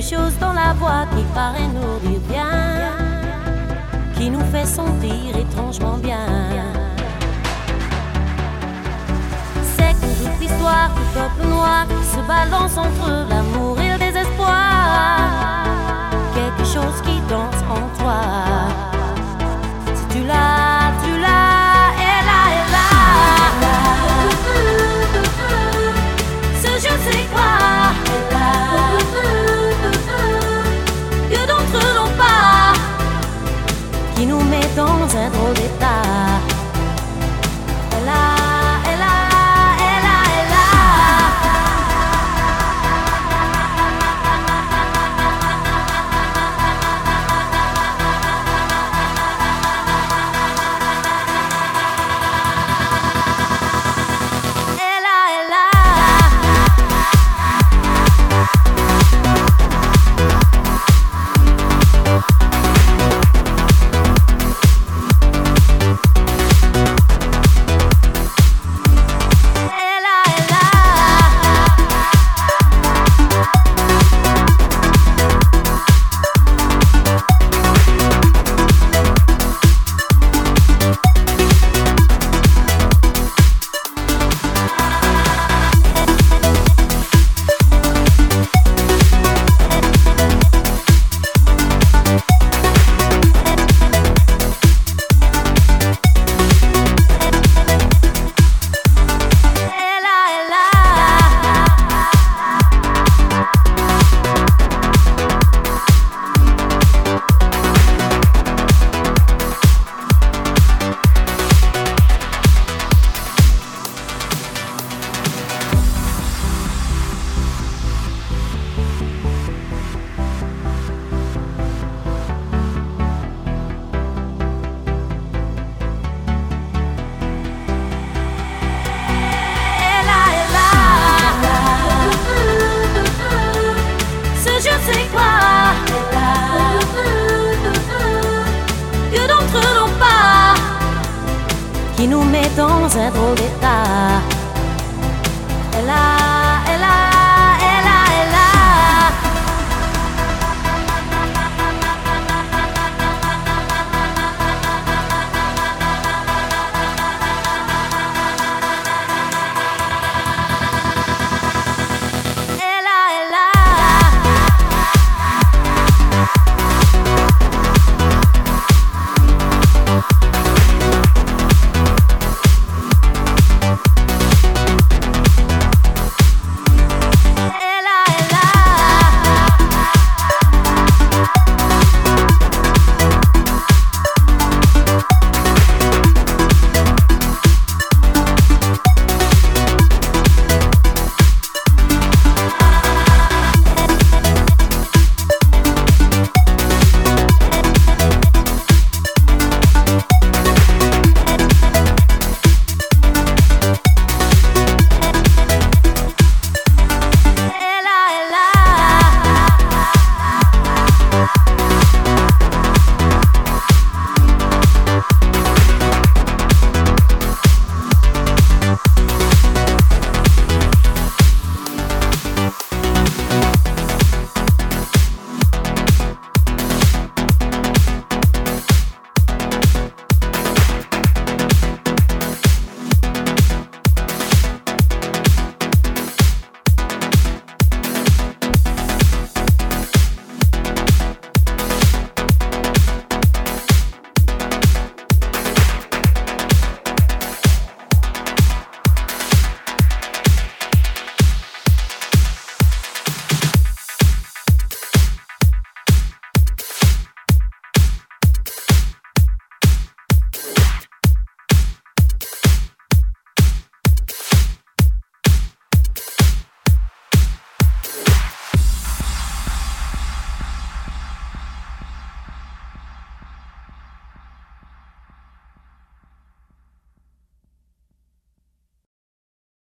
chose dans la voix qui paraît nous dire bien, qui nous fait sentir étrangement bien. C'est que toute l'histoire du peuple noir qui se balance entre l'amour et le désespoir. Quelque chose qui danse en toi. Si tu l'as, tu l'as, elle a, elle a. Ce je sais quoi, que d'entre eux n'ont pas, qui nous met dans un drôle d'état. Elle a, elle a, elle a, elle a. Qui nous met dans un drôle d'état. Elle a